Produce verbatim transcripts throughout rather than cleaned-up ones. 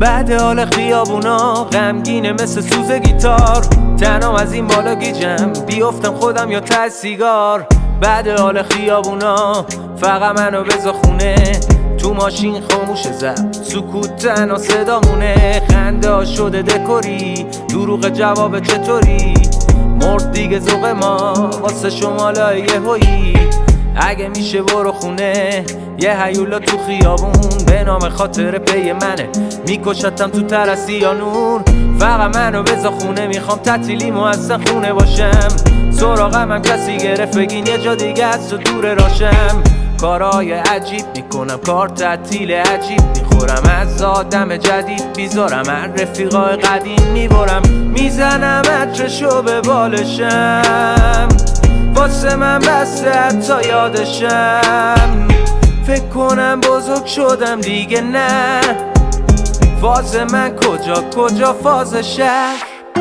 بعد حال خیابونا غمگینه مثل سوز گیتار، تنها از این بالا گیجم بیفتم خودم یا ته سیگار. بعد حال خیابونا فقط منو بذار خونه، تو ماشین خاموش زد سکوت تنها صدامونه. خنده ها شده دکوری، دروغ جواب چطوری، مرد دیگه ذوق ما واسه شمالای یهویی. اگه میشه برو خونه، یه هیولا تو خیابون به نام خاطر پی منه، میکشتم تو ترسی یا نور. فقط منو بذار خونه، میخوام تعطیلیمو اصلا خونه باشم. سراغم هم کسی گرفت بگین یه جا دیگه از و دور راشم. کارهای عجیب میکنم، کار تعطیل عجیب میخورم، از آدم جدید بیزارم، هر رفیقای قدیم میبرم، میزنم عطرشو به بالشم. واسه من بسته حتی یادشم، فکر کنم بزرگ شدم دیگه نه. فاز من کجا کجا فاز شهر،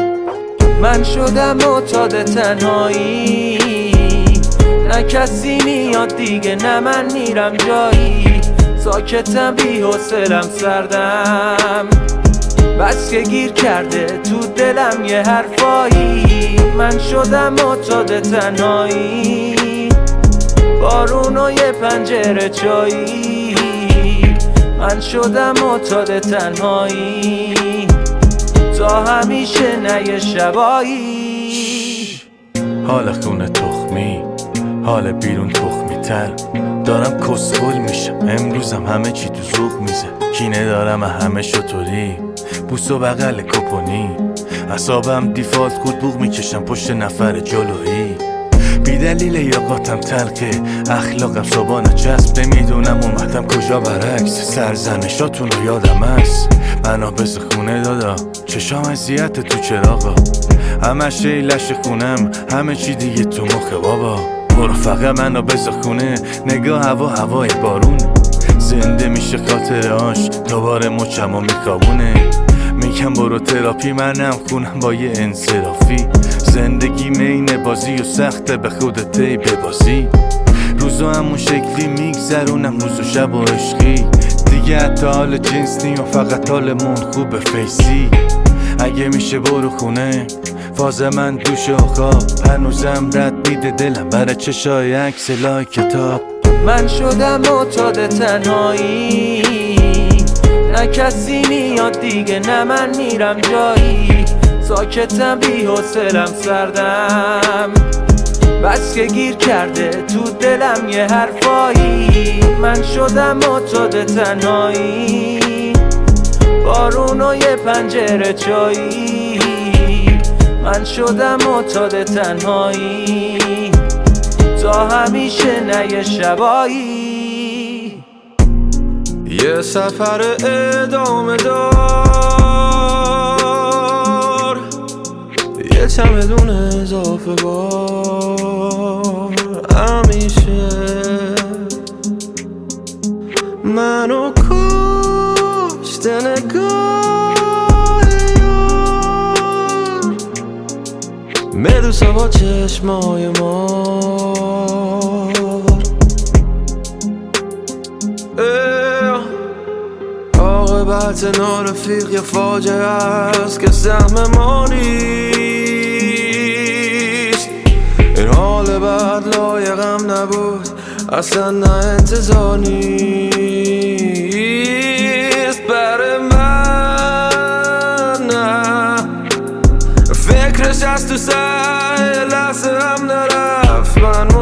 من شدم معتاد تنهایی، نه کسی میاد دیگه نه من میرم جایی. ساکتم بی حوصلم سردم، بس که گیر کرده تو دلم یه حرفایی. من شدم معتاد تنهایی، بارون و یه پنجره چایی. من شدم معتاد تنهایی، تا همیشه نه یه شبایی. حال خونه تخمی، حال بیرون تخمی تر، دارم کسخل میشم امروزم، همه چی تو ذوق میزه. کینه دارم همه شطوری، بوس و بغل کپونی، اعصابم دیفالت خود بوق میکشم پشت نفر جلویی. بی دلیل یاقاتم تلقه، اخلاقم صبانه چسب، نمیدونم اومدم کجا برعکس. سرزنشاتون رو یادم هست، منو بز خونه دادا، چشام اذیت تو چراغا، همش لش خونم، همه چی دیگه تو مخه بابا. برو فقط منو بز خونه، نگاه هوا هوای بارون، زنده میشه خاطرهاش دوباره مچمو میکابونه. میگم برو تراپی، منم خونم با یه انصرافی. زندگی مینه بازی و سخته، به خودت ای ببازی. روزا همون شکلی میگذرونم، روز و شب و عشقی دیگه، حتی حال جنس نیم، فقط حالمون خوبه فیسی. اگه میشه برو خونه، فاز من دوش و خواب، هنوزم رد میده دلم برای چشای عکس لای کتاب. من شدم معتاد تنهایی، نه کسی میاد دیگه نه من میرم جایی. ساکتم بی حوصلم سردم، بس که گیر کرده تو دلم یه حرفایی. من شدم معتاد تنهایی، بارون و یه پنجره چایی. من شدم معتاد تنهایی، تا همیشه نه یه شبایی. یه سفر ادامه دار، یه چمدون اضافه بار، همیشه منو کشته نگاه یار، مدوسا با چشمای مار. عاقبت نارفیق یه فاجعه است که سهم ما نیست. این حال بعد لایقم نبود، اصلا نه انتظار نیست برای من. نه فکرش از تو سر لحظه هم نرفت، من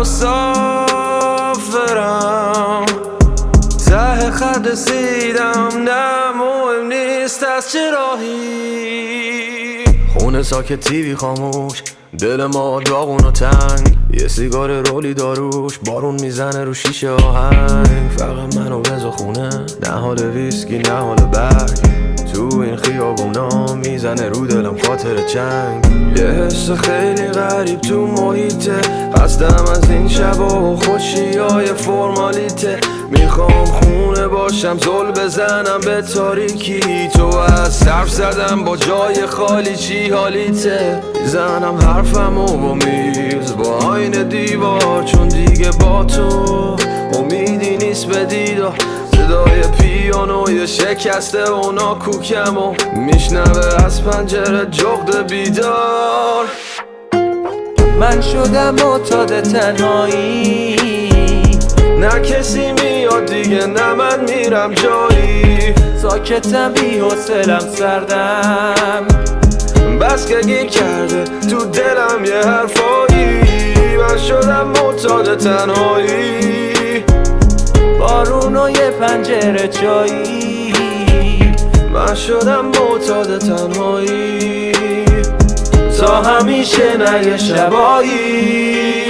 مسافرم ته خط رسیدم، نه مهم نیست از چه راهی. خونه ساکت، تیوی خاموش، دل ما داغون و تنگ، یه سیگار رولی داروش، بارون میزنه رو شیشه آهنگ. فقط منو بذار خونه، نه حال ویسکی نه حال برگ، تو این خیابونا میزنه رو دلم خاطر چنگ. یه حس خیلی غریب تو محیطه، خستم از این شب و خوشی های فرمالیته. میخوام خونه باشم، زل بزنم به تاریکی، تو از صرف زدم با جای خالی، چی حالیته؟ میزنم حرفم و با میز با آینه دیوار، چون دیگه با تو امیدی نیست به دیدار. صدای پیانوی شکسته اونا کوکم و میشنوه از پنجره جغد بیدار. من شدم معتاد تنهایی، نه کسی میاد دیگه نه من میرم جایی. ساکتم بی حوصلم سردم، بس که گیر کرده تو دلم یه حرفایی. من شدم معتاد تنهایی، بارون و یه پنجره چایی. من شدم معتاد تنهایی تا همیشه نه یه شبایی.